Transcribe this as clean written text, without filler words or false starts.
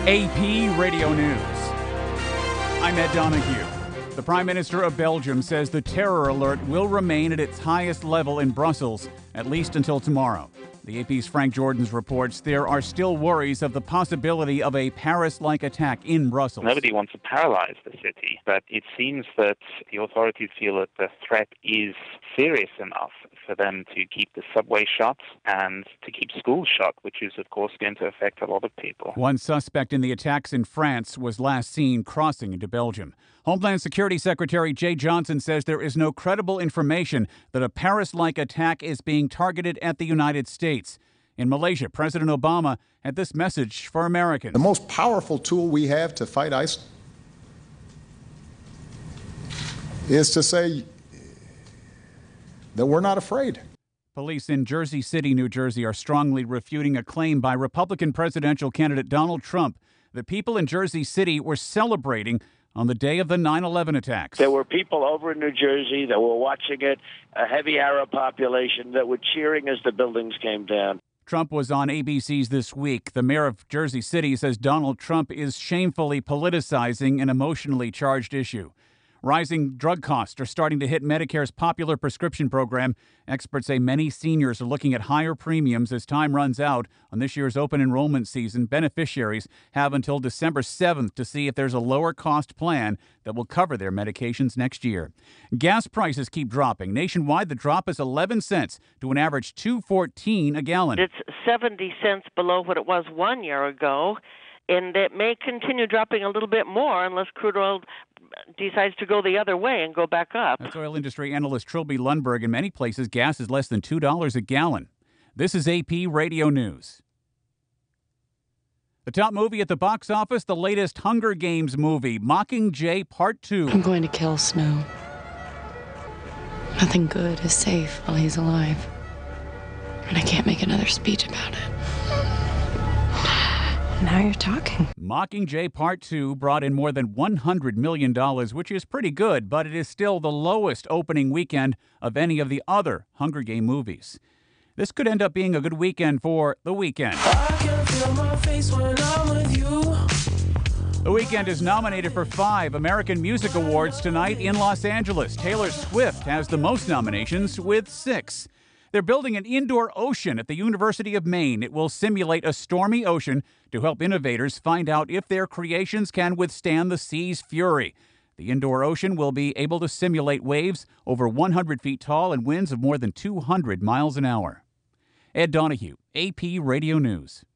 AP Radio News. I'm Ed Donahue. The Prime Minister of Belgium says the terror alert will remain at its highest level in Brussels, at least until tomorrow. The AP's Frank Jordans reports there are still worries of the possibility of a Paris-like attack in Brussels. Nobody wants to paralyze the city, but it seems that the authorities feel that the threat is serious enough for them to keep the subway shut and to keep schools shut, which is, of course, going to affect a lot of people. One suspect in the attacks in France was last seen crossing into Belgium. Homeland Security Secretary Jay Johnson says there is no credible information that a Paris-like attack is being targeted at the United States. In Malaysia, President Obama had this message for Americans. The most powerful tool we have to fight ISIL is to say that we're not afraid. Police in Jersey City, New Jersey, are strongly refuting a claim by Republican presidential candidate Donald Trump that people in Jersey City were celebrating on the day of the 9/11 attacks. There were people over in New Jersey that were watching it, a heavy Arab population that were cheering as the buildings came down. Trump was on ABC's This Week. The mayor of Jersey City says Donald Trump is shamefully politicizing an emotionally charged issue. Rising drug costs are starting to hit Medicare's popular prescription program. Experts say many seniors are looking at higher premiums as time runs out on this year's open enrollment season. Beneficiaries have until December 7th to see if there's a lower cost plan that will cover their medications next year. Gas prices keep dropping. Nationwide, the drop is 11 cents to an average $2.14 a gallon. It's 70 cents below what it was 1 year ago, and it may continue dropping a little bit more unless crude oil decides to go the other way and go back up. That's oil industry analyst Trilby Lundberg. In many places, gas is less than $2 a gallon. This is AP Radio News. The top movie at the box office, the latest Hunger Games movie, Mockingjay Part 2. I'm going to kill Snow. Nothing good is safe while he's alive. And I can't make another speech about it. Now you're talking. Mockingjay Part 2 brought in more than $100 million, which is pretty good, but it is still the lowest opening weekend of any of the other Hunger Game movies. This could end up being a good weekend for The Weeknd. The Weeknd is nominated for 5 American Music Awards tonight in Los Angeles. Taylor Swift has the most nominations with 6. They're building an indoor ocean at the University of Maine. It will simulate a stormy ocean to help innovators find out if their creations can withstand the sea's fury. The indoor ocean will be able to simulate waves over 100 feet tall and winds of more than 200 miles an hour. Ed Donahue, AP Radio News.